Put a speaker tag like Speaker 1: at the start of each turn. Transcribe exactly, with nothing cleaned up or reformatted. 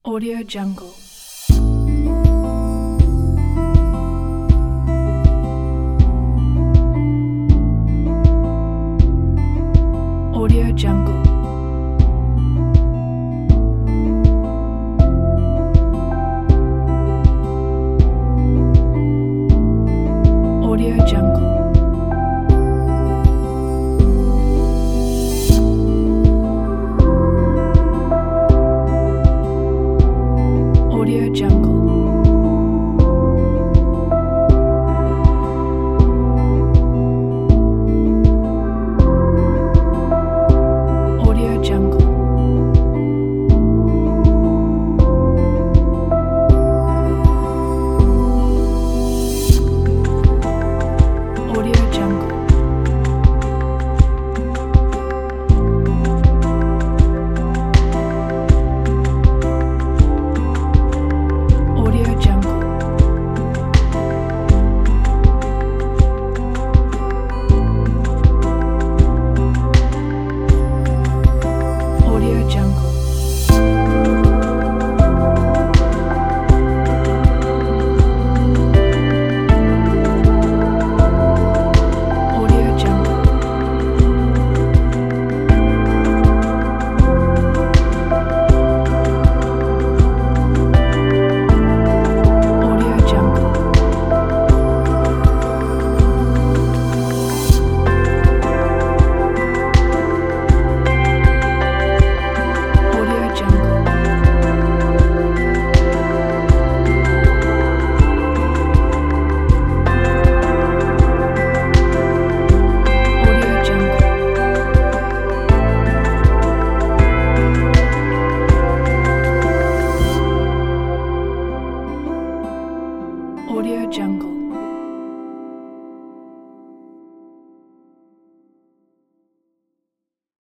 Speaker 1: Audio Jungle. Audio Jungle. Audio Jungle. Audio Jungle. Audio Jungle. Audio Jungle. Audio Jungle. Audio Jungle. Audio Jungle. Audio Jungle. Audio Jungle. Audio Jungle. Audio Jungle.